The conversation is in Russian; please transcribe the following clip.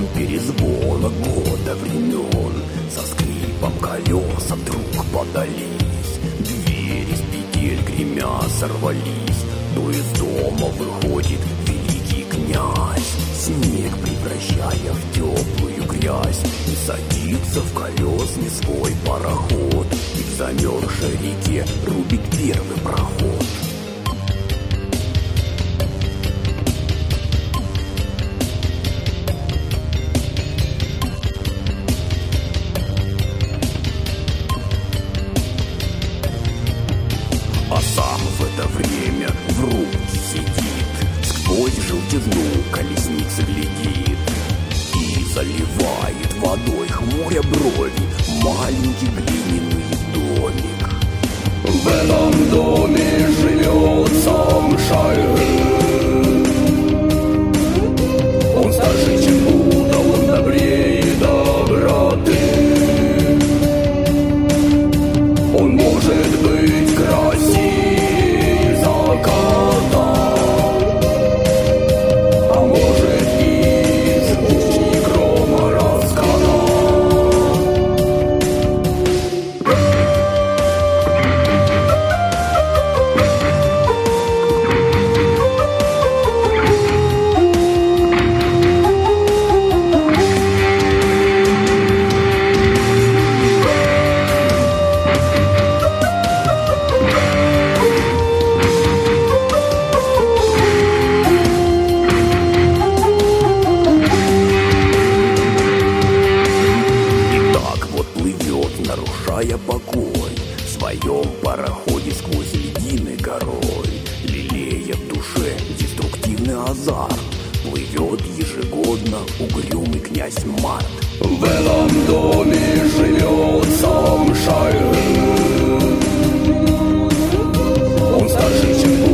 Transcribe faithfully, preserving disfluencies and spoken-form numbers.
гром перезвона года времен, со скрипом колеса вдруг подались, двери с петель гремя сорвались, то из дома выходит великий князь, снег превращая в теплую грязь, и садится в колесный свой пароход, и в замерзшей реке рубит первый проход. А сам в это время в рубке сидит, сквозь желтизну колесницы глядит и заливает водой, хмуря брови, маленький глиняный домик. В этом доме живет сам Шайгы. Он старше, чем Будда, он добрее доброты. Он может быть красивее заката, а может и звуки грома раската. Нарушая покой в своем пароходе сквозь льдины горой, лелея в душе деструктивный азарт, плывет ежегодно угрюмый князь Март. В этом доме живет сам Шайгы. Он старше, чем